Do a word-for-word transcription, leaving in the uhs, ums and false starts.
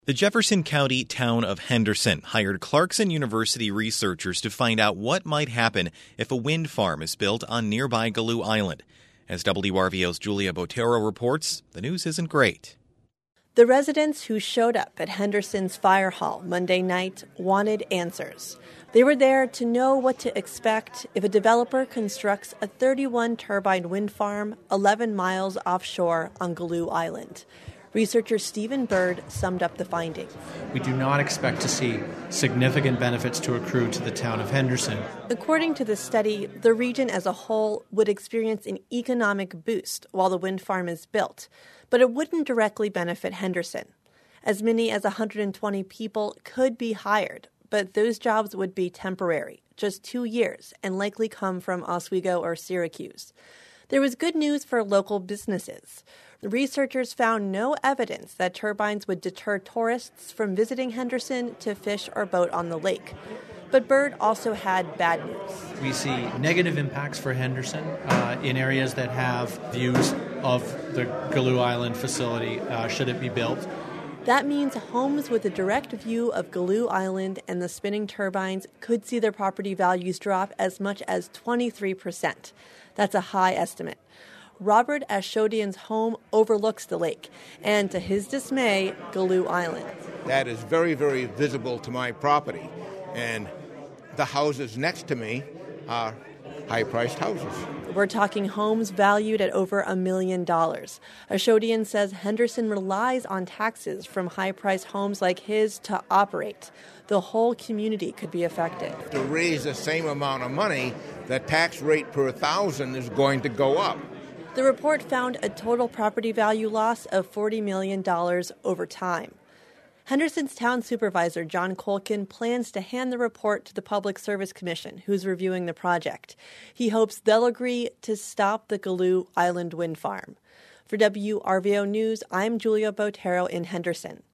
The Jefferson County town of Henderson hired Clarkson University researchers to find out what might happen if a wind farm is built on nearby Galoo Island. As W R V O's Julia Botero reports, the news isn't great. The residents who showed up at Henderson's fire hall Monday night wanted answers. They were there to know what to expect if a developer constructs a thirty-one turbine wind farm eleven miles offshore on Galoo Island. Researcher Stephen Bird summed up the findings. We do not expect to see significant benefits to accrue to the town of Henderson. According to the study, the region as a whole would experience an economic boost while the wind farm is built, but it wouldn't directly benefit Henderson. As many as one hundred twenty people could be hired, but those jobs would be temporary, just two years, and likely come from Oswego or Syracuse. There was good news for local businesses. The researchers found no evidence that turbines would deter tourists from visiting Henderson to fish or boat on the lake. But Bird also had bad news. We see negative impacts for Henderson uh, in areas that have views of the Galoo Island facility, uh, should it be built. That means homes with a direct view of Galoo Island and the spinning turbines could see their property values drop as much as twenty-three percent. That's a high estimate. Robert Ashodian's home overlooks the lake, and to his dismay, Galoo Island. That is very, very visible to my property, and the houses next to me are high-priced houses. We're talking homes valued at over a million dollars. Ashodian says Henderson relies on taxes from high-priced homes like his to operate. The whole community could be affected. To raise the same amount of money, the tax rate per thousand is going to go up. The report found a total property value loss of forty million dollars over time. Henderson's town supervisor, John Colkin, plans to hand the report to the Public Service Commission, who's reviewing the project. He hopes they'll agree to stop the Galoo Island wind farm. For W R V O News, I'm Julia Botero in Henderson.